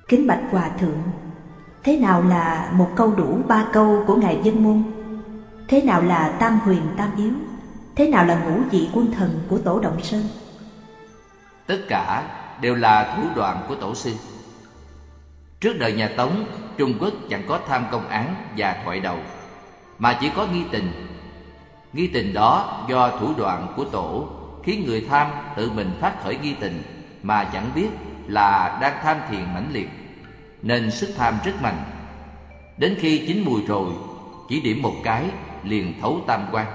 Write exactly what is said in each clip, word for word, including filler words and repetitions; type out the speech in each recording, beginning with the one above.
Kính bạch Hòa Thượng, thế nào là một câu đủ ba câu của Ngài Vân Môn? Thế nào là tam huyền tam yếu? Thế nào là ngũ vị quân thần của Tổ Động Sơn? Tất cả đều là thủ đoạn của Tổ sư. Trước đời nhà Tống, Trung Quốc chẳng có tham công án và thoại đầu, mà chỉ có nghi tình. Nghi tình đó do thủ đoạn của Tổ khiến người tham tự mình phát khởi nghi tình mà chẳng biết là đang tham thiền mãnh liệt, nên sức tham rất mạnh. Đến khi chín mùi rồi, chỉ điểm một cái liền thấu tam quan.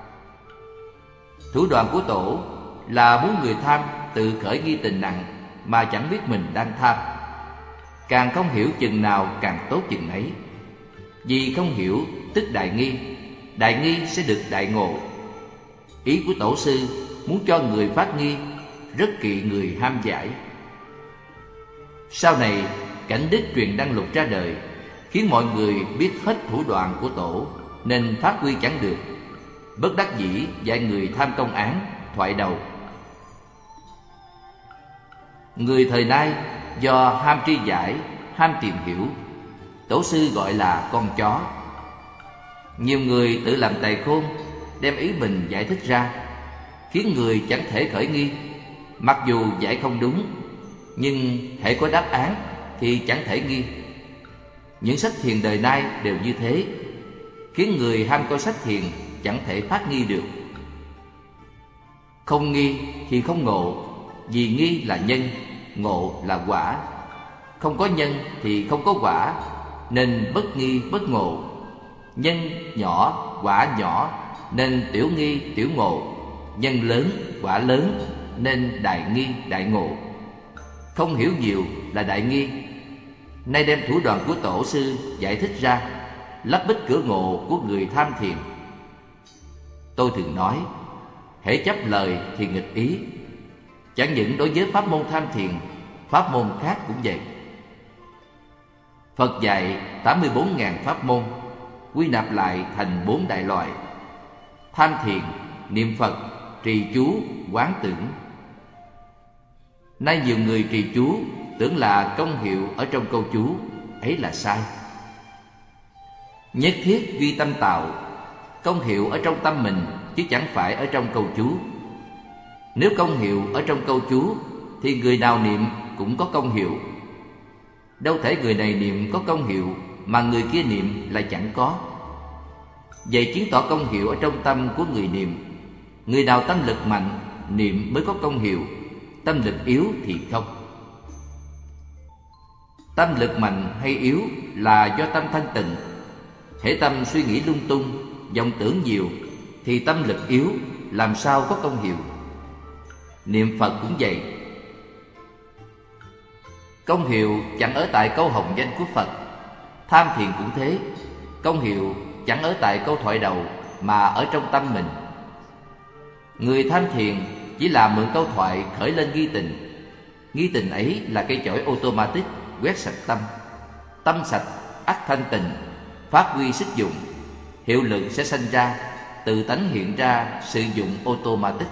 Thủ đoạn của Tổ là muốn người tham tự khởi nghi tình nặng mà chẳng biết mình đang tham. Càng không hiểu chừng nào càng tốt chừng ấy. Vì không hiểu tức đại nghi, đại nghi sẽ được đại ngộ. Ý của Tổ sư muốn cho người phát nghi, rất kỵ người ham giải. Sau này Cảnh Đức truyền đăng lục ra đời, khiến mọi người biết hết thủ đoạn của Tổ, nên phát huy chẳng được. Bất đắc dĩ dạy người tham công án, thoại đầu. Người thời nay do ham tri giải, ham tìm hiểu, Tổ sư gọi là con chó. Nhiều người tự làm tài khôn, đem ý mình giải thích ra, khiến người chẳng thể khởi nghi. Mặc dù giải không đúng, nhưng hễ có đáp án thì chẳng thể nghi. Những sách thiền đời nay đều như thế, khiến người ham coi sách thiền chẳng thể phát nghi được. Không nghi thì không ngộ, vì nghi là nhân, ngộ là quả. Không có nhân thì không có quả, nên bất nghi bất ngộ. Nhân nhỏ, quả nhỏ, nên tiểu nghi tiểu ngộ. Nhân lớn, quả lớn, nên đại nghi đại ngộ. Không hiểu nhiều là đại nghi. Nay đem thủ đoạn của Tổ sư giải thích ra, lấp bích cửa ngộ của người tham thiền. Tôi thường nói, hễ chấp lời thì nghịch ý. Chẳng những đối với pháp môn tham thiền, pháp môn khác cũng vậy. Phật dạy tám mươi bốn nghìn pháp môn, quy nạp lại thành bốn đại loại: tham thiền, niệm Phật, trì chú, quán tưởng. Nay nhiều người trì chú tưởng là công hiệu ở trong câu chú, ấy là sai. Nhất thiết duy tâm tạo, công hiệu ở trong tâm mình chứ chẳng phải ở trong câu chú. Nếu công hiệu ở trong câu chú thì người nào niệm cũng có công hiệu. Đâu thể người này niệm có công hiệu mà người kia niệm lại chẳng có. Vậy chứng tỏ công hiệu ở trong tâm của người niệm. Người nào tâm lực mạnh niệm mới có công hiệu, tâm lực yếu thì không. Tâm lực mạnh hay yếu là do tâm thanh tịnh. Hễ tâm suy nghĩ lung tung, vọng tưởng nhiều thì tâm lực yếu, làm sao có công hiệu. Niệm Phật cũng vậy. Công hiệu chẳng ở tại câu hồng danh của Phật. Tham thiền cũng thế, công hiệu chẳng ở tại câu thoại đầu mà ở trong tâm mình. Người tham thiền chỉ là mượn câu thoại khởi lên nghi tình. Nghi tình ấy là cây chổi automatic quét sạch tâm. Tâm sạch ắt thanh tịnh, phát huy sức dụng, hiệu lực sẽ sanh ra, tự tánh hiện ra sử dụng automatic.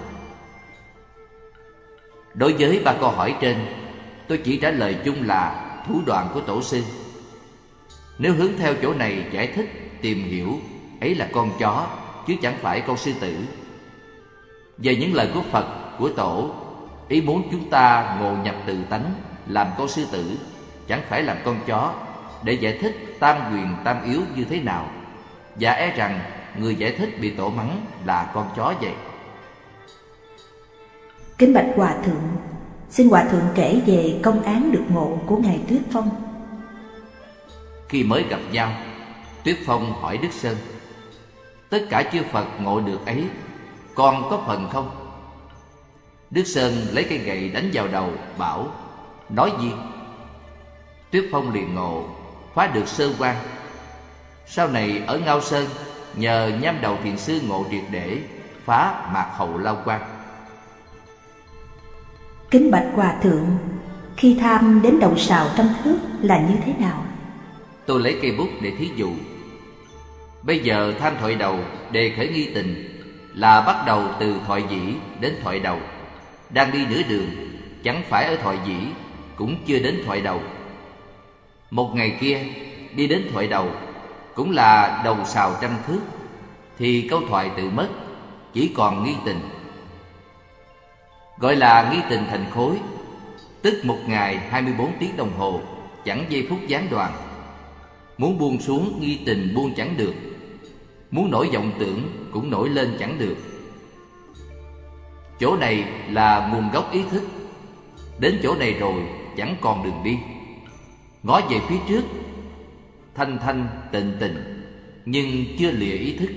Đối với ba câu hỏi trên, tôi chỉ trả lời chung là thủ đoạn của Tổ sư. Nếu hướng theo chỗ này giải thích, tìm hiểu, ấy là con chó, chứ chẳng phải con sư tử. Về những lời của Phật, của Tổ, ý muốn chúng ta ngộ nhập tự tánh, làm con sư tử, chẳng phải làm con chó, để giải thích tam quyền tam yếu như thế nào. Và e rằng người giải thích bị Tổ mắng là con chó vậy. Kính bạch Hòa Thượng, xin Hòa Thượng kể về công án được ngộ của Ngài Tuyết Phong. Khi mới gặp nhau, Tuyết Phong hỏi Đức Sơn: tất cả chư Phật ngộ được ấy, con có phần không? Đức Sơn lấy cây gậy đánh vào đầu, bảo: nói gì? Tuyết Phong liền ngộ, phá được sơ quan. Sau này ở Ngao Sơn, nhờ Nham Đầu Thiền Sư ngộ triệt để, phá mạc hầu lao quan. Kính bạch Hòa Thượng, khi tham đến đầu sào trăm thước là như thế nào? Tôi lấy cây bút để thí dụ. Bây giờ tham thoại đầu đề khởi nghi tình là bắt đầu từ thoại dĩ đến thoại đầu. Đang đi nửa đường, chẳng phải ở thoại dĩ, cũng chưa đến thoại đầu. Một ngày kia đi đến thoại đầu, cũng là đầu sào trăm thước, thì câu thoại tự mất, chỉ còn nghi tình. Gọi là nghi tình thành khối, tức một ngày hai mươi bốn tiếng đồng hồ, chẳng giây phút gián đoạn. Muốn buông xuống nghi tình buông chẳng được, muốn nổi vọng tưởng cũng nổi lên chẳng được. Chỗ này là nguồn gốc ý thức. Đến chỗ này rồi chẳng còn đường đi. Ngó về phía trước, thanh thanh tịnh tịnh, nhưng chưa lìa ý thức.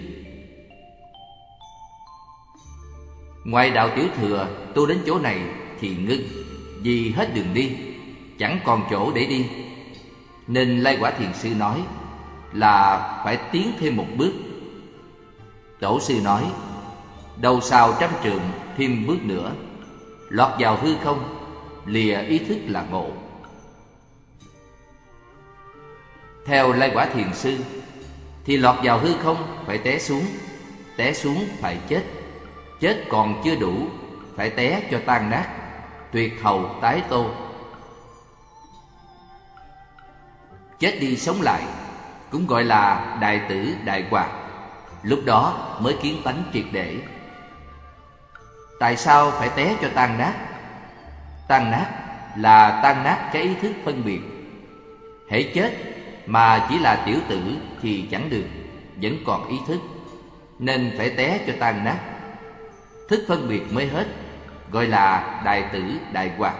Ngoài đạo tiểu thừa, tu đến chỗ này thì ngưng, vì hết đường đi, chẳng còn chỗ để đi. Nên Lai Quả Thiền Sư nói là phải tiến thêm một bước. Tổ sư nói, đầu sào trăm trượng thêm bước nữa, lọt vào hư không, lìa ý thức là ngộ. Theo Lai Quả Thiền Sư thì lọt vào hư không phải té xuống, té xuống phải chết, chết còn chưa đủ, phải té cho tan nát, tuyệt hầu tái tô. Chết đi sống lại cũng gọi là đại tử đại hoạt, lúc đó mới kiến tánh triệt để. Tại sao phải té cho tan nát? Tan nát là tan nát cái ý thức phân biệt. Hễ chết mà chỉ là tiểu tử thì chẳng được, vẫn còn ý thức, nên phải té cho tan nát. Thức phân biệt mới hết, gọi là đại tử đại hoạt.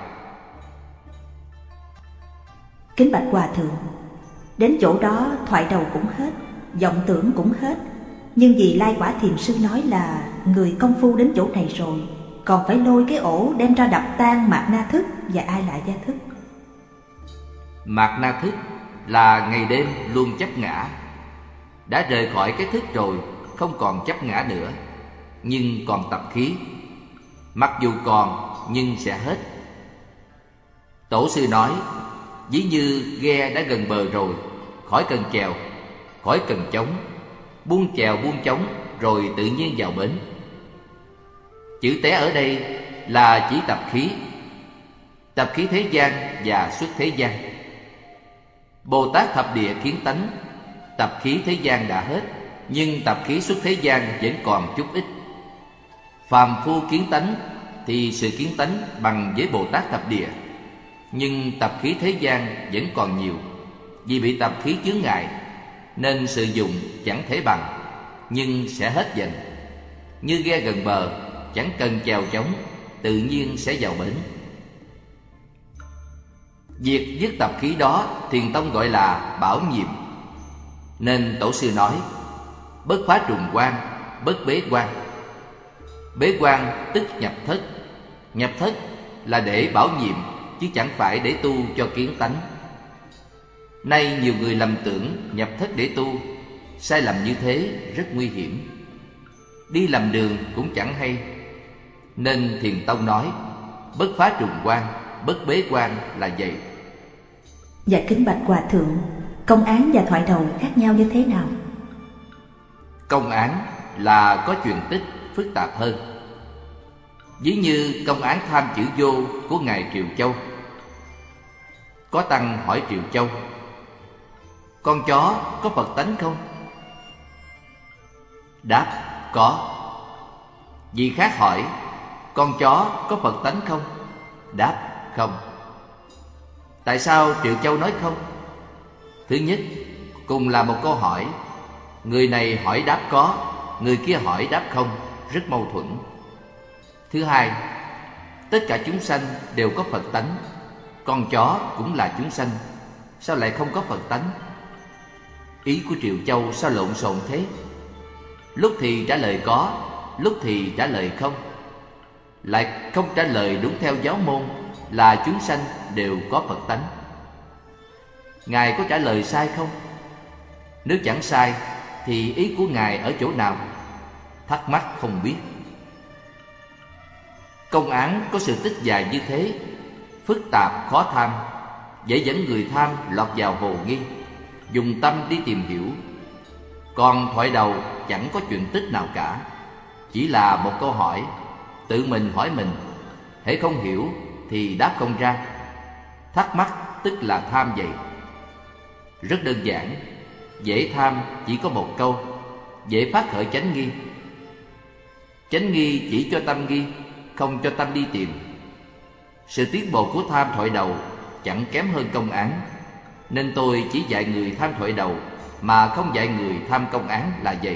Kính bạch Hòa Thượng, đến chỗ đó thoại đầu cũng hết, vọng tưởng cũng hết. Nhưng vì Lai Quả Thiền Sư nói là người công phu đến chỗ này rồi, còn phải lôi cái ổ đem ra đập tan mạt na thức và ai lại gia thức. Mạt na thức là ngày đêm luôn chấp ngã. Đã rời khỏi cái thức rồi, không còn chấp ngã nữa, nhưng còn tập khí. Mặc dù còn, nhưng sẽ hết. Tổ sư nói, ví như ghe đã gần bờ rồi, khỏi cần chèo, khỏi cần chống, buông chèo buông chống rồi tự nhiên vào bến. Chữ té ở đây là chỉ tập khí, tập khí thế gian và xuất thế gian. Bồ Tát thập địa kiến tánh, tập khí thế gian đã hết, nhưng tập khí xuất thế gian vẫn còn chút ít. Phàm phu kiến tánh thì sự kiến tánh bằng với Bồ Tát thập địa, nhưng tập khí thế gian vẫn còn nhiều. Vì bị tập khí chướng ngại nên sự dùng chẳng thể bằng, nhưng sẽ hết dần. Như ghe gần bờ, chẳng cần chèo chống, tự nhiên sẽ vào bến. Việc dứt tập khí đó Thiền tông gọi là bảo nhiệm. Nên tổ sư nói, bất phá trùng quan, bất bế quan. Bế quan tức nhập thất. Nhập thất là để bảo nhiệm, chứ chẳng phải để tu cho kiến tánh. Nay nhiều người lầm tưởng nhập thất để tu. Sai lầm như thế rất nguy hiểm, đi lầm đường cũng chẳng hay. Nên Thiền tông nói, bất phá trùng quan, bất bế quan là vậy. Dạ kính bạch Hòa Thượng, công án và thoại đầu khác nhau như thế nào? Công án là có truyền tích phức tạp hơn. Ví như công án tham chữ vô của Ngài Triều Châu. Có tăng hỏi Triều Châu, con chó có Phật tánh không? Đáp, có. Vị khác hỏi, con chó có Phật tánh không? Đáp, không. Tại sao Triệu Châu nói không? Thứ nhất, cùng là một câu hỏi, người này hỏi đáp có, người kia hỏi đáp không, rất mâu thuẫn. Thứ hai, tất cả chúng sanh đều có Phật tánh, con chó cũng là chúng sanh, sao lại không có Phật tánh? Ý của Triệu Châu sao lộn xộn thế? Lúc thì trả lời có, lúc thì trả lời không, lại không trả lời đúng theo giáo môn là chúng sanh đều có Phật tánh. Ngài có trả lời sai không? Nếu chẳng sai thì ý của Ngài ở chỗ nào? Thắc mắc không biết. Công án có sự tích dài như thế, phức tạp khó tham, dễ dẫn người tham lọt vào hồ nghi, dùng tâm đi tìm hiểu. Còn thoại đầu chẳng có chuyện tích nào cả, chỉ là một câu hỏi, tự mình hỏi mình. Hễ không hiểu thì đáp không ra. Thắc mắc tức là tham vậy. Rất đơn giản. Dễ tham chỉ có một câu: dễ phát khởi chánh nghi. Chánh nghi chỉ cho tâm nghi, không cho tâm đi tìm. Sự tiến bộ của tham thoại đầu chẳng kém hơn công án, nên tôi chỉ dạy người tham thoại đầu mà không dạy người tham công án là vậy.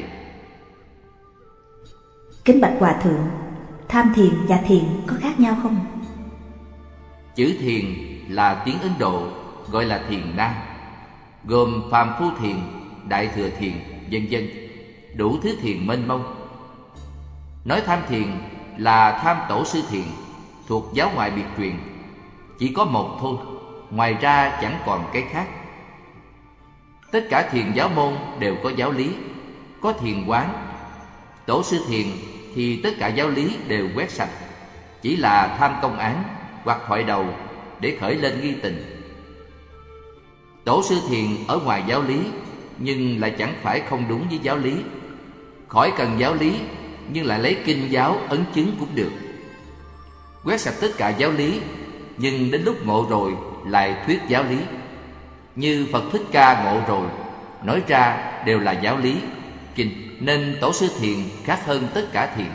Kính bạch Hòa Thượng, tham thiền và thiền có khác nhau không? Chữ thiền là tiếng Ấn Độ, gọi là thiền na, gồm phàm phu thiền, đại thừa thiền, vân vân, đủ thứ thiền mênh mông. Nói tham thiền là tham tổ sư thiền, thuộc giáo ngoại biệt truyền, chỉ có một thôi, ngoài ra chẳng còn cái khác. Tất cả thiền giáo môn đều có giáo lý, có thiền quán. Tổ sư thiền thì tất cả giáo lý đều quét sạch, chỉ là tham công án hoặc thoại đầu để khởi lên nghi tình. Tổ sư thiền ở ngoài giáo lý, nhưng lại chẳng phải không đúng với giáo lý. Khỏi cần giáo lý, nhưng lại lấy kinh giáo ấn chứng cũng được. Quét sạch tất cả giáo lý, nhưng đến lúc ngộ rồi lại thuyết giáo lý. Như Phật Thích Ca ngộ rồi, nói ra đều là giáo lý, kinh, nên tổ sư thiền khác hơn tất cả thiền.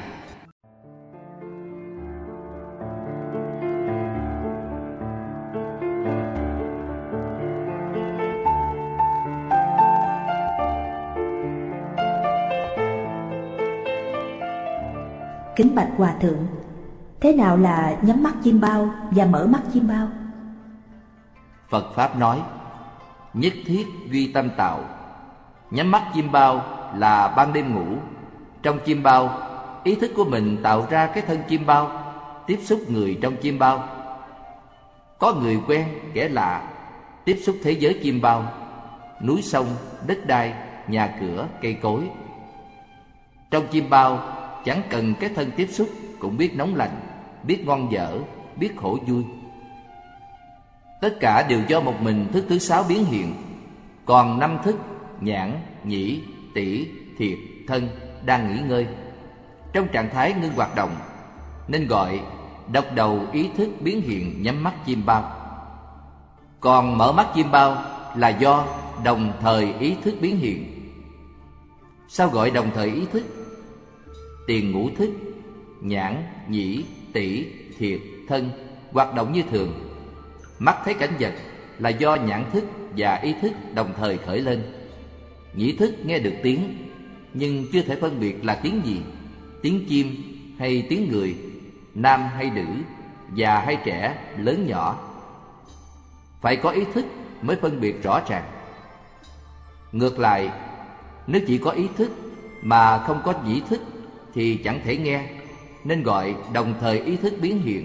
Kính bạch Hòa Thượng, thế nào là nhắm mắt chiêm bao và mở mắt chiêm bao? Phật Pháp nói: nhất thiết duy tâm tạo. Nhắm mắt chiêm bao là ban đêm ngủ. Trong chiêm bao, ý thức của mình tạo ra cái thân chiêm bao, tiếp xúc người trong chiêm bao. Có người quen, kẻ lạ, tiếp xúc thế giới chiêm bao, núi sông, đất đai, nhà cửa, cây cối. Trong chiêm bao chẳng cần cái thân tiếp xúc cũng biết nóng lạnh, biết ngon dở, biết khổ vui. Tất cả đều do một mình thức thứ sáu biến hiện. Còn năm thức nhãn, nhĩ, tỷ, thiệt, thân đang nghỉ ngơi trong trạng thái ngưng hoạt động, nên gọi độc đầu ý thức biến hiện nhắm mắt chiêm bao. Còn mở mắt chiêm bao là do đồng thời ý thức biến hiện. Sao gọi đồng thời ý thức? Tiền ngũ thức, nhãn, nhĩ, tỷ, thiệt, thân hoạt động như thường. Mắt thấy cảnh vật là do nhãn thức và ý thức đồng thời khởi lên. Nhĩ thức nghe được tiếng, nhưng chưa thể phân biệt là tiếng gì, tiếng chim hay tiếng người, nam hay nữ, già hay trẻ, lớn nhỏ. Phải có ý thức mới phân biệt rõ ràng. Ngược lại, nếu chỉ có ý thức mà không có nhĩ thức thì chẳng thể nghe, nên gọi đồng thời ý thức biến hiện.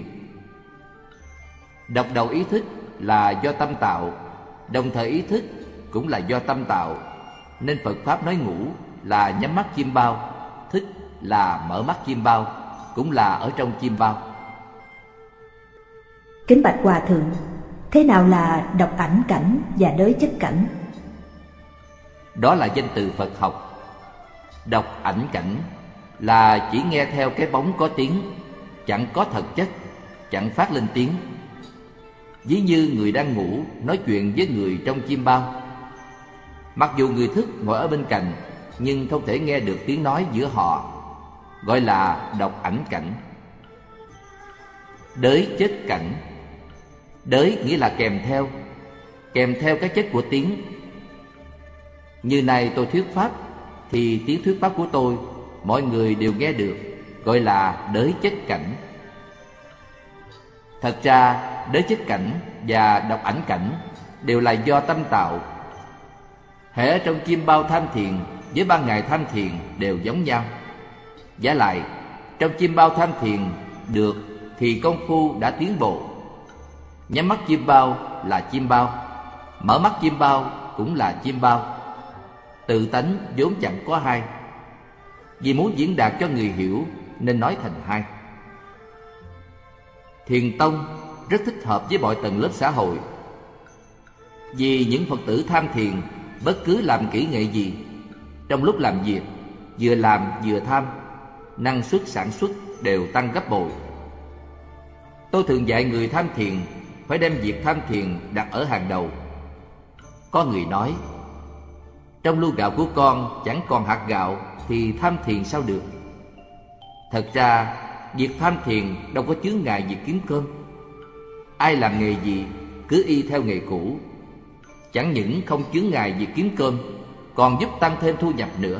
Độc đầu ý thức là do tâm tạo, đồng thời ý thức cũng là do tâm tạo, nên Phật Pháp nói ngủ là nhắm mắt chiêm bao, thức là mở mắt chiêm bao, cũng là ở trong chiêm bao. Kính bạch Hòa Thượng, thế nào là độc ảnh cảnh và đới chất cảnh? Đó là danh từ Phật học. Độc ảnh cảnh là chỉ nghe theo cái bóng có tiếng, chẳng có thật chất, chẳng phát lên tiếng. Ví như người đang ngủ nói chuyện với người trong chiêm bao. Mặc dù người thức ngồi ở bên cạnh, nhưng không thể nghe được tiếng nói giữa họ, gọi là độc ảnh cảnh. Đới chất cảnh. Đới nghĩa là kèm theo, kèm theo cái chất của tiếng. Như này tôi thuyết pháp, thì tiếng thuyết pháp của tôi mọi người đều nghe được, gọi là đới chất cảnh. Thật ra đới chất cảnh và độc ảnh cảnh đều là do tâm tạo. Hễ trong chiêm bao tham thiền với ban ngày tham thiền đều giống nhau. Vả lại, trong chiêm bao tham thiền được thì công phu đã tiến bộ. Nhắm mắt chiêm bao là chiêm bao, mở mắt chiêm bao cũng là chiêm bao. Tự tánh vốn chẳng có hai. Vì muốn diễn đạt cho người hiểu nên nói thành hai. Thiền tông rất thích hợp với mọi tầng lớp xã hội. Vì những Phật tử tham thiền bất cứ làm kỹ nghệ gì, trong lúc làm việc vừa làm vừa tham, năng suất sản xuất đều tăng gấp bội. Tôi thường dạy người tham thiền phải đem việc tham thiền đặt ở hàng đầu. Có người nói: trong lu gạo của con chẳng còn hạt gạo thì tham thiền sao được? Thật ra việc tham thiền đâu có chướng ngại việc kiếm cơm. Ai làm nghề gì cứ y theo nghề cũ, chẳng những không chướng ngại việc kiếm cơm, còn giúp tăng thêm thu nhập nữa.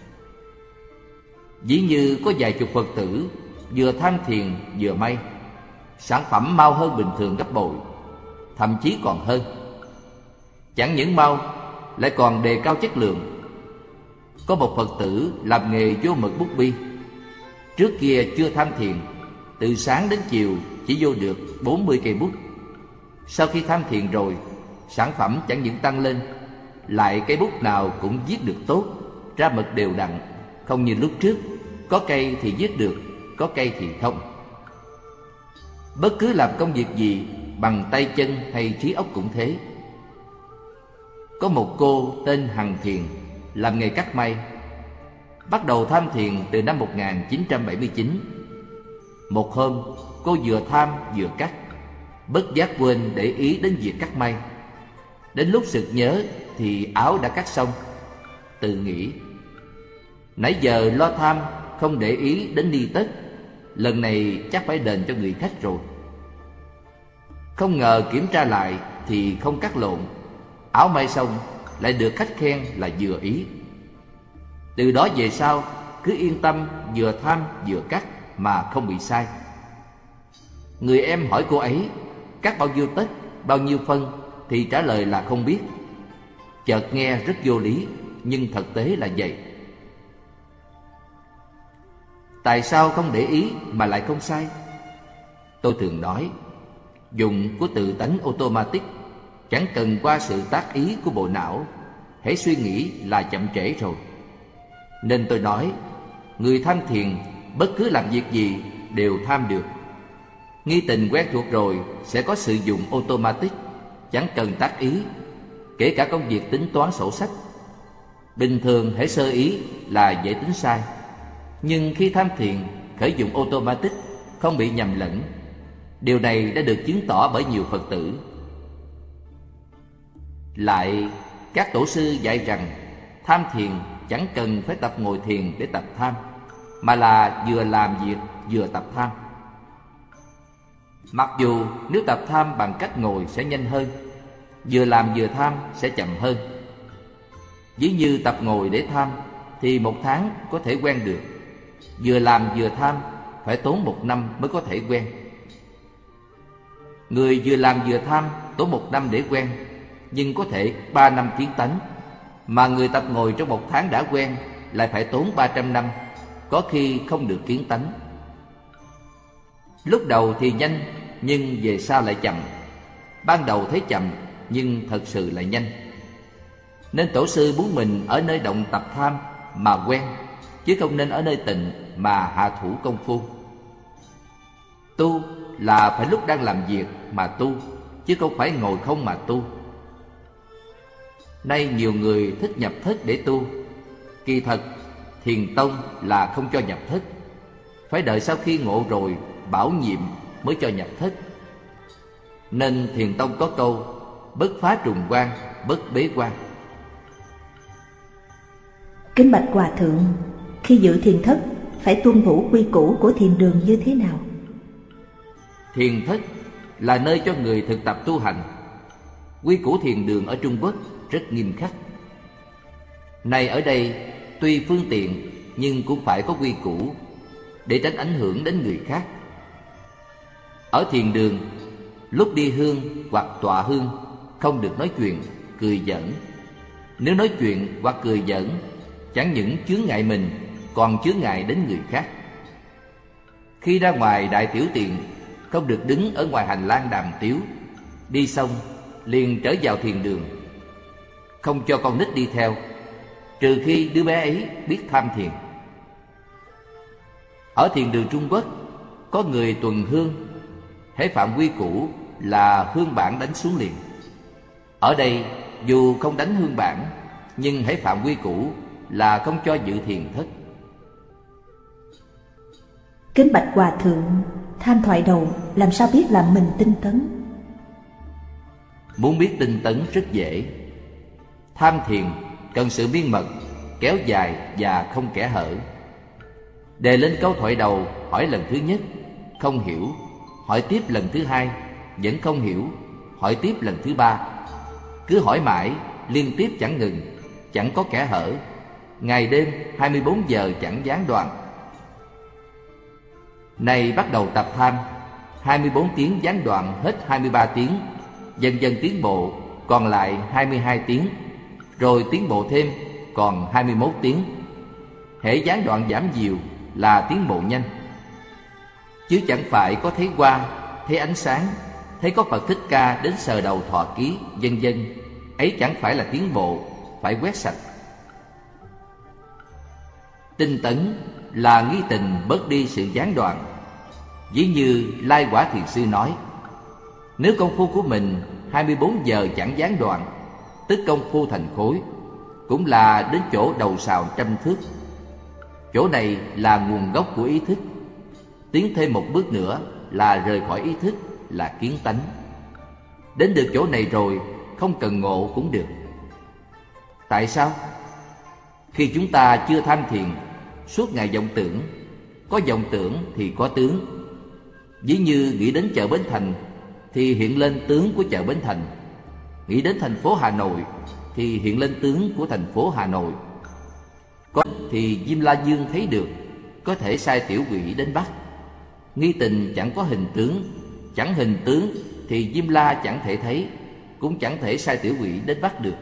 Ví như có vài chục Phật tử vừa tham thiền vừa may, sản phẩm mau hơn bình thường gấp bội, thậm chí còn hơn. Chẳng những mau, lại còn đề cao chất lượng. Có một Phật tử làm nghề vô mực bút bi. Trước kia chưa tham thiền, từ sáng đến chiều chỉ vô được bốn mươi cây bút. Sau khi tham thiền rồi, sản phẩm chẳng những tăng lên, lại cây bút nào cũng viết được tốt, ra mực đều đặn, không như lúc trước, có cây thì viết được, có cây thì không. Bất cứ làm công việc gì, bằng tay chân hay trí óc cũng thế. Có một cô tên Hằng Thiền, làm nghề cắt may. Bắt đầu tham thiền từ năm một nghìn chín trăm bảy mươi chín. Một hôm, cô vừa tham vừa cắt, bất giác quên để ý đến việc cắt may. Đến lúc sực nhớ thì áo đã cắt xong. Tự nghĩ: nãy giờ lo tham, không để ý đến ni tất, lần này chắc phải đền cho người khách rồi. Không ngờ kiểm tra lại thì không cắt lộn, áo may xong lại được khách khen là vừa ý. Từ đó về sau cứ yên tâm vừa tham vừa cắt mà không bị sai. Người em hỏi cô ấy cắt bao nhiêu tấc, bao nhiêu phân, thì trả lời là không biết. Chợt nghe rất vô lý, nhưng thực tế là vậy. Tại sao không để ý mà lại không sai? Tôi thường nói, dụng của tự tánh automatic, chẳng cần qua sự tác ý của bộ não, hãy suy nghĩ là chậm trễ rồi. Nên tôi nói, người tham thiền bất cứ làm việc gì đều tham được. Nghi tình quen thuộc rồi sẽ có sự dụng automatic, chẳng cần tác ý, kể cả công việc tính toán sổ sách. Bình thường hãy sơ ý là dễ tính sai, nhưng khi tham thiền khởi dụng automatic, không bị nhầm lẫn. Điều này đã được chứng tỏ bởi nhiều Phật tử. Lại, các tổ sư dạy rằng tham thiền chẳng cần phải tập ngồi thiền để tập tham, mà là vừa làm việc vừa tập tham. Mặc dù nếu tập tham bằng cách ngồi sẽ nhanh hơn, vừa làm vừa tham sẽ chậm hơn. Ví như tập ngồi để tham thì một tháng có thể quen được, vừa làm vừa tham phải tốn một năm mới có thể quen. Người vừa làm vừa tham tốn một năm để quen, nhưng có thể ba năm kiến tánh. Mà người tập ngồi trong một tháng đã quen lại phải tốn ba trăm năm, có khi không được kiến tánh. Lúc đầu thì nhanh, nhưng về sau lại chậm. Ban đầu thấy chậm, nhưng thật sự lại nhanh. Nên tổ sư muốn mình ở nơi động tập tham mà quen, chứ không nên ở nơi tịnh mà hạ thủ công phu. Tu là phải lúc đang làm việc mà tu, chứ không phải ngồi không mà tu. Nay nhiều người thích nhập thất để tu. Kỳ thật, thiền tông là không cho nhập thất, phải đợi sau khi ngộ rồi bảo nhiệm mới cho nhập thất. Nên thiền tông có câu bất phá trùng quan, bất bế quan. Kính bạch Hòa Thượng, khi dự thiền thất phải tuân thủ quy củ của thiền đường như thế nào? Thiền thất là nơi cho người thực tập tu hành. Quy củ thiền đường ở Trung Quốc rất nghiêm khắc. Này ở đây tuy phương tiện nhưng cũng phải có quy củ để tránh ảnh hưởng đến người khác. Ở thiền đường, lúc đi hương hoặc tọa hương không được nói chuyện, cười giỡn. Nếu nói chuyện hoặc cười giỡn, chẳng những chướng ngại mình, còn chướng ngại đến người khác. Khi ra ngoài đại tiểu tiện, không được đứng ở ngoài hành lang đàm tiếu. Đi xong liền trở vào thiền đường, không cho con nít đi theo, trừ khi đứa bé ấy biết tham thiền. Ở thiền đường Trung Quốc, có người tuần hương, hễ phạm quy củ là hương bảng đánh xuống liền. Ở đây dù không đánh hương bảng, nhưng hễ phạm quy củ là không cho dự thiền thất. Kính bạch Hòa Thượng, tham thoại đầu làm sao biết là mình tinh tấn? Muốn biết tinh tấn rất dễ. Tham thiền cần sự miên mật, kéo dài và không kẽ hở. Đề lên câu thoại đầu, hỏi lần thứ nhất, không hiểu, hỏi tiếp lần thứ hai, vẫn không hiểu, hỏi tiếp lần thứ ba. Cứ hỏi mãi, liên tiếp chẳng ngừng, chẳng có kẽ hở. Ngày đêm hai mươi bốn giờ chẳng gián đoạn. Này bắt đầu tập tham, hai mươi bốn tiếng gián đoạn hết hai mươi ba tiếng, dần dần tiến bộ, còn lại hai mươi hai tiếng, rồi tiến bộ thêm, còn hai mươi mốt tiếng. Hễ gián đoạn giảm nhiều là tiến bộ nhanh. Chứ chẳng phải có thấy hoa, thấy ánh sáng, thấy có Phật Thích Ca đến sờ đầu thọ ký, vân vân. Ấy chẳng phải là tiến bộ, phải quét sạch. Tinh tấn là nghi tình bớt đi sự gián đoạn. Ví như Lai Quả Thiền Sư nói, nếu công phu của mình hai mươi bốn giờ chẳng gián đoạn, tức công phu thành khối, cũng là đến chỗ đầu sào trăm thước. Chỗ này là nguồn gốc của ý thức. Tiến thêm một bước nữa là rời khỏi ý thức, là kiến tánh. Đến được chỗ này rồi, không cần ngộ cũng được. Tại sao? Khi chúng ta chưa tham thiền, suốt ngày vọng tưởng. Có vọng tưởng thì có tướng. Ví như nghĩ đến chợ Bến Thành thì hiện lên tướng của chợ Bến Thành. Nghĩ đến thành phố Hà Nội thì hiện lên tướng của thành phố Hà Nội. Có thì Diêm La Dương thấy được, có thể sai tiểu quỷ đến bắt. Nghi tình chẳng có hình tướng, chẳng hình tướng thì Diêm La chẳng thể thấy, cũng chẳng thể sai tiểu quỷ đến bắt được.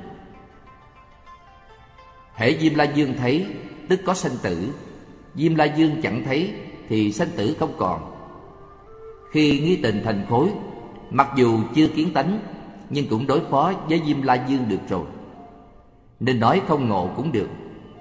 Hễ Diêm La Dương thấy, tức có sanh tử. Diêm La Dương chẳng thấy thì sanh tử không còn. Khi nghi tình thành khối, mặc dù chưa kiến tánh, nhưng cũng đối phó với Diêm La Dương được rồi. Nên nói không ngộ cũng được.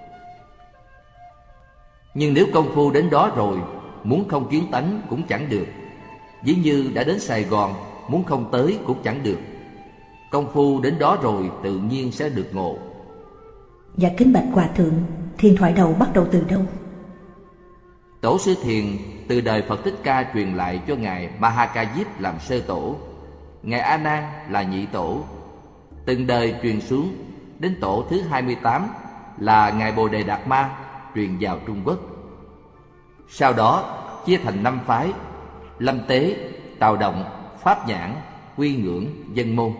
Nhưng nếu công phu đến đó rồi, muốn không kiến tánh cũng chẳng được. Ví như đã đến Sài Gòn, muốn không tới cũng chẳng được. Công phu đến đó rồi tự nhiên sẽ được ngộ. Dạ kính bạch Hòa Thượng, thiền thoại đầu bắt đầu từ đâu? Tổ sư thiền từ đời Phật Thích Ca truyền lại cho Ngài Ma-ha-ca-diếp làm sơ tổ, Ngài A Nan là nhị tổ. Từng đời truyền xuống, đến tổ thứ hai mươi tám là Ngài Bồ Đề Đạt Ma truyền vào Trung Quốc. Sau đó chia thành năm phái: Lâm Tế, Tào Động, Pháp Nhãn, Quy Ngưỡng, Dân Môn.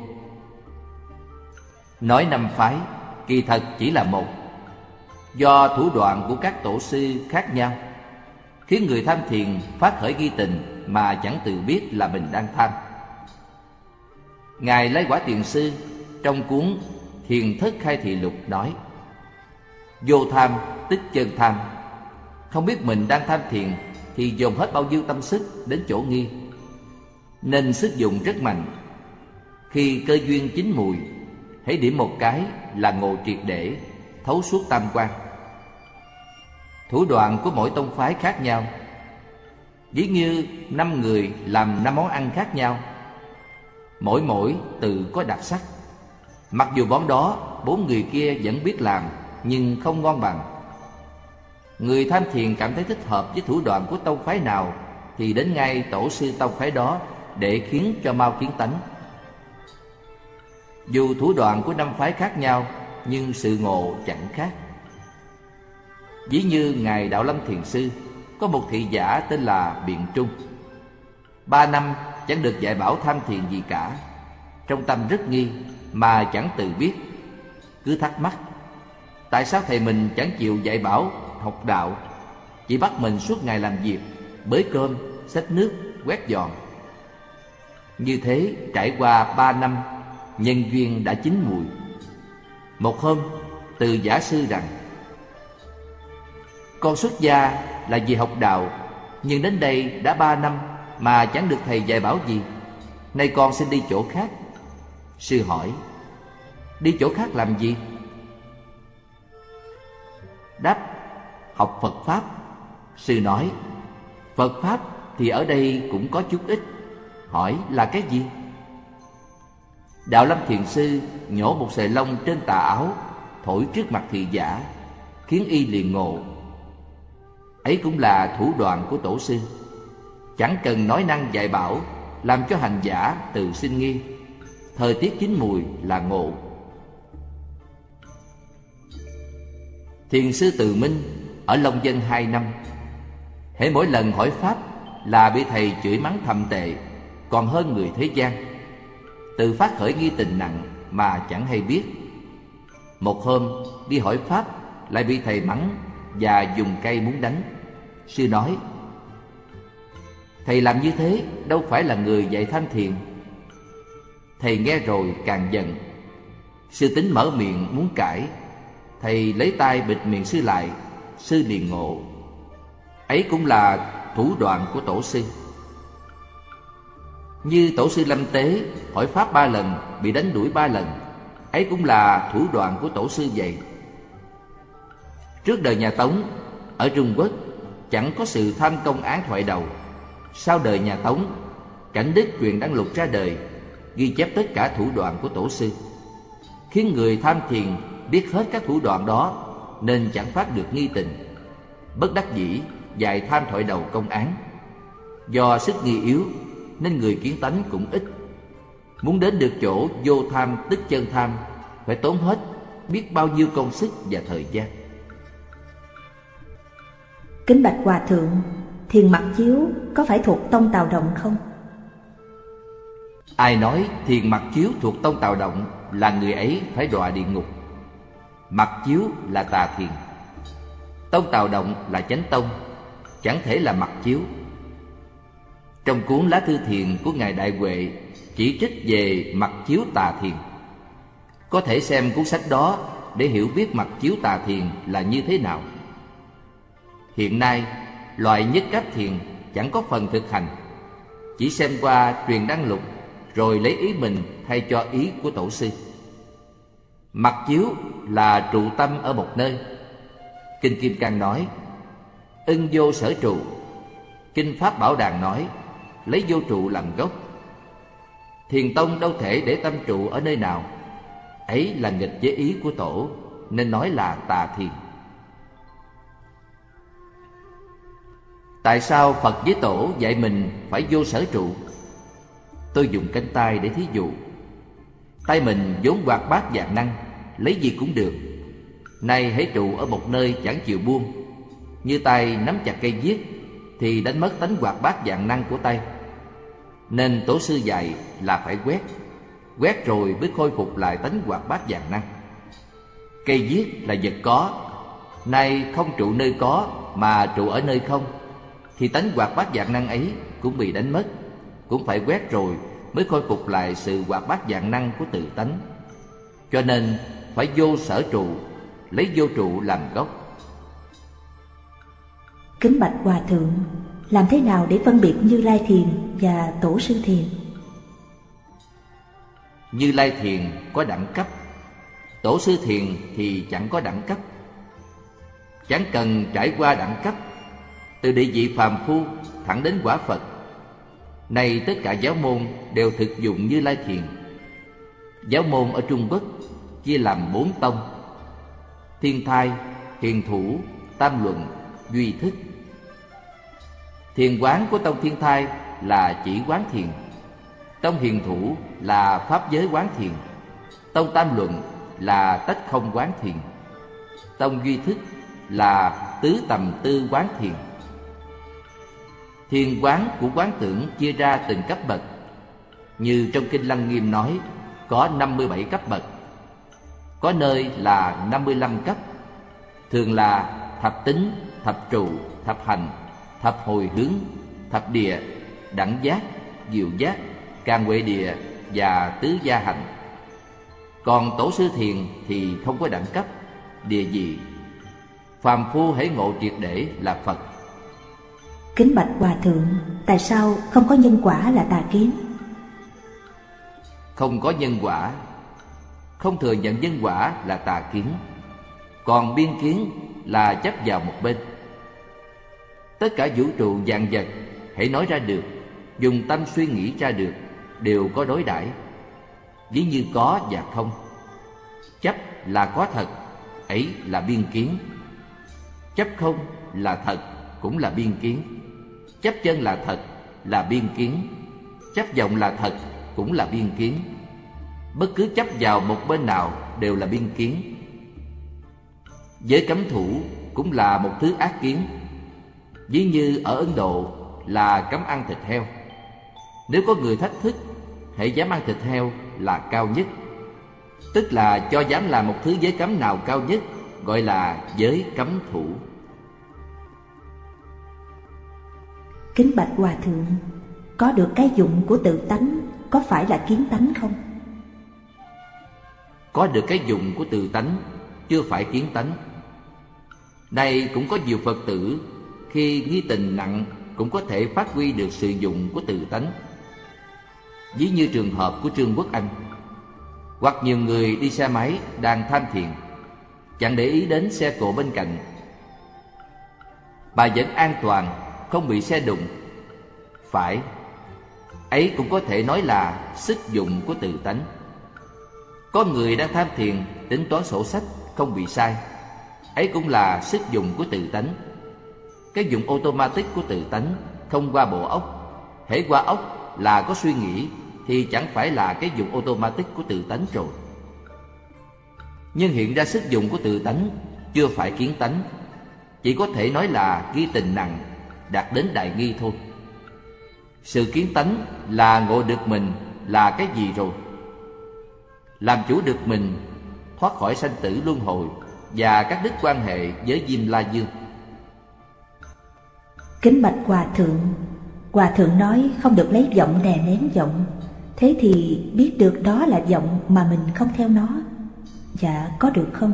Nói năm phái, kỳ thật chỉ là một. Do thủ đoạn của các tổ sư khác nhau, khiến người tham thiền phát khởi nghi tình mà chẳng tự biết là mình đang tham. Ngài Lai Quả Thiền Sư trong cuốn Thiền Thất Khai Thị Lục nói: vô tham tức chân tham. Không biết mình đang tham thiền thì dồn hết bao nhiêu tâm sức đến chỗ nghi, nên sức dùng rất mạnh. Khi cơ duyên chín mùi, hãy điểm một cái là ngộ triệt để, thấu suốt tam quan. Thủ đoạn của mỗi tông phái khác nhau. Ví như năm người làm năm món ăn khác nhau, mỗi mỗi tự có đặc sắc. Mặc dù món đó bốn người kia vẫn biết làm, nhưng không ngon bằng. Người tham thiền cảm thấy thích hợp với thủ đoạn của tông phái nào thì đến ngay tổ sư tông phái đó để khiến cho mau kiến tánh. Dù thủ đoạn của năm phái khác nhau, nhưng sự ngộ chẳng khác. Ví như Ngài Đạo Lâm Thiền Sư có một thị giả tên là Biện Trung. Ba năm chẳng được dạy bảo tham thiền gì cả. Trong tâm rất nghi mà chẳng tự biết. Cứ thắc mắc, tại sao thầy mình chẳng chịu dạy bảo học đạo, chỉ bắt mình suốt ngày làm việc, bới cơm, xách nước, quét dọn. Như thế trải qua ba năm, nhân duyên đã chín mùi. Một hôm, từ giả sư rằng: con xuất gia là vì học đạo, nhưng đến đây đã ba năm mà chẳng được thầy dạy bảo gì. Nay con xin đi chỗ khác. Sư hỏi: đi chỗ khác làm gì? Đáp: học Phật Pháp. Sư nói: Phật Pháp thì ở đây cũng có chút ít. Hỏi là cái gì? Đạo Lâm Thiền Sư nhổ một sợi lông trên tà áo, thổi trước mặt thị giả, khiến y liền ngộ. Ấy cũng là thủ đoạn của tổ sư. Chẳng cần nói năng dạy bảo, làm cho hành giả tự sinh nghi. Thời tiết chín mùi là ngộ. Thiền sư Từ Minh ở Long Dân hai năm, hễ mỗi lần hỏi pháp là bị thầy chửi mắng thậm tệ, còn hơn người thế gian. Tự phát khởi nghi tình nặng mà chẳng hay biết. Một hôm đi hỏi pháp lại bị thầy mắng và dùng cây muốn đánh. Sư nói: thầy làm như thế đâu phải là người dạy tham thiền. Thầy nghe rồi càng giận. Sư tính mở miệng muốn cãi, thầy lấy tay bịt miệng sư lại. Sư liền ngộ, ấy cũng là thủ đoạn của tổ sư. Như tổ sư Lâm Tế hỏi pháp ba lần bị đánh đuổi ba lần, ấy cũng là thủ đoạn của tổ sư vậy. Trước đời nhà Tống ở Trung Quốc chẳng có sự tham công án thoại đầu. Sau đời nhà Tống, Cảnh Đức Truyền Đăng Lục ra đời, ghi chép tất cả thủ đoạn của tổ sư, khiến người tham thiền biết hết các thủ đoạn đó nên chẳng phát được nghi tình. Bất đắc dĩ dạy tham thoại đầu công án. Do sức nghi yếu nên người kiến tánh cũng ít. Muốn đến được chỗ vô tham tức chân tham phải tốn hết biết bao nhiêu công sức và thời gian. Kính bạch Hòa Thượng, thiền mặc chiếu có phải thuộc tông Tào Động không? Ai nói thiền mặc chiếu thuộc tông Tào Động là người ấy phải đọa địa ngục. Mặc chiếu là tà thiền. Tông Tào Động là chánh tông, chẳng thể là mặc chiếu. Trong cuốn Lá Thư Thiền của Ngài Đại Huệ chỉ trích về mặc chiếu tà thiền. Có thể xem cuốn sách đó để hiểu biết mặc chiếu tà thiền là như thế nào. Hiện nay, loại nhất cấp thiền chẳng có phần thực hành, chỉ xem qua Truyền Đăng Lục rồi lấy ý mình thay cho ý của tổ sư. Mặc chiếu là trụ tâm ở một nơi. Kinh Kim Cang nói: ưng vô sở trụ. Kinh Pháp Bảo Đàn nói: lấy vô trụ làm gốc. Thiền tông đâu thể để tâm trụ ở nơi nào. Ấy là nghịch với ý của tổ, nên nói là tà thiền. Tại sao Phật với tổ dạy mình phải vô sở trụ? Tôi dùng cánh tay để thí dụ. Tay mình vốn hoạt bát vạn năng, lấy gì cũng được. Nay hãy trụ ở một nơi chẳng chịu buông. Như tay nắm chặt cây viết thì đánh mất tánh hoạt bát vạn năng của tay. Nên tổ sư dạy là phải quét. Quét rồi mới khôi phục lại tánh hoạt bát vạn năng. Cây viết là vật có, nay không trụ nơi có mà trụ ở nơi không, thì tánh hoạt bát vạn năng ấy cũng bị đánh mất. Cũng phải quét rồi mới khôi phục lại sự hoạt bát vạn năng của tự tánh. Cho nên phải vô sở trụ, lấy vô trụ làm gốc. Kính bạch Hòa Thượng, làm thế nào để phân biệt Như Lai Thiền và Tổ sư Thiền? Như Lai Thiền có đẳng cấp, Tổ sư Thiền thì chẳng có đẳng cấp. Chẳng cần trải qua đẳng cấp, từ địa vị phàm phu thẳng đến quả Phật. Nay tất cả giáo môn đều thực dụng Như Lai Thiền. Giáo môn ở Trung Quốc chia làm bốn tông: Thiên Thai, Hiền Thủ, Tam Luận, Duy Thức. Thiền quán của tông Thiên Thai là chỉ quán thiền. Tông Hiền Thủ là pháp giới quán thiền. Tông Tam Luận là tách không quán thiền. Tông Duy Thức là tứ tầm tư quán thiền. Thiền quán của quán tưởng chia ra từng cấp bậc. Như trong Kinh Lăng Nghiêm nói, có năm mươi bảy cấp bậc. Có nơi là năm mươi lăm cấp. Thường là thập tính, thập trụ, thập hành, thập hồi hướng, thập địa, đẳng giác, diệu giác, can huệ địa và tứ gia hành. Còn tổ sư thiền thì không có đẳng cấp, địa vị. Phàm phu hễ ngộ triệt để là Phật. Kính bạch Hòa Thượng, tại sao không có nhân quả là tà kiến? Không có nhân quả, không thừa nhận nhân quả là tà kiến. Còn biên kiến là chấp vào một bên. Tất cả vũ trụ vạn vật hãy nói ra được, dùng tâm suy nghĩ ra được, đều có đối đãi, ví như có và không. Chấp là có thật, ấy là biên kiến. Chấp không là thật, cũng là biên kiến. Chấp chân là thật, là biên kiến. Chấp vọng là thật, cũng là biên kiến. Bất cứ chấp vào một bên nào đều là biên kiến. Giới cấm thủ cũng là một thứ ác kiến. Ví như ở Ấn Độ là cấm ăn thịt heo. Nếu có người thách thức hãy dám ăn thịt heo là cao nhất, tức là cho dám làm một thứ giới cấm nào cao nhất, gọi là giới cấm thủ. Kính bạch Hòa Thượng, có được cái dụng của tự tánh có phải là kiến tánh không? Có được cái dụng của tự tánh chưa phải kiến tánh. Đây cũng có nhiều Phật tử khi nghi tình nặng cũng có thể phát huy được sự dụng của tự tánh. Ví như trường hợp của Trương Quốc Anh. Hoặc nhiều người đi xe máy đang tham thiền, chẳng để ý đến xe cộ bên cạnh. Bà vẫn an toàn, không bị xe đụng. Phải, ấy cũng có thể nói là sức dụng của tự tánh. Có người đang tham thiền, tính toán sổ sách, không bị sai. Ấy cũng là sức dụng của tự tánh. Cái dụng automatic của tự tánh không qua bộ óc. Hễ qua óc là có suy nghĩ thì chẳng phải là cái dụng automatic của tự tánh rồi. Nhưng hiện ra sức dụng của tự tánh chưa phải kiến tánh, chỉ có thể nói là nghi tình nặng, đạt đến đại nghi thôi. Sự kiến tánh là ngộ được mình là cái gì rồi? Làm chủ được mình, thoát khỏi sanh tử luân hồi và các đức quan hệ với Diêm La Dương. Kính bạch Hòa Thượng, Hòa Thượng nói không được lấy vọng đè nén vọng. Thế thì biết được đó là vọng mà mình không theo nó, dạ có được không?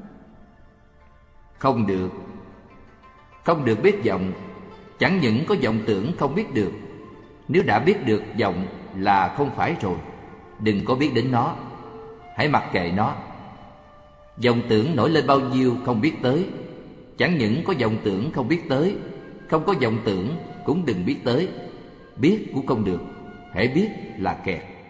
Không được. Không được biết vọng. Chẳng những có vọng tưởng không biết được. Nếu đã biết được vọng là không phải rồi, đừng có biết đến nó. Hãy mặc kệ nó. Vọng tưởng nổi lên bao nhiêu không biết tới. Chẳng những có vọng tưởng không biết tới, không có vọng tưởng cũng đừng biết tới. Biết cũng không được, hễ biết là kẹt.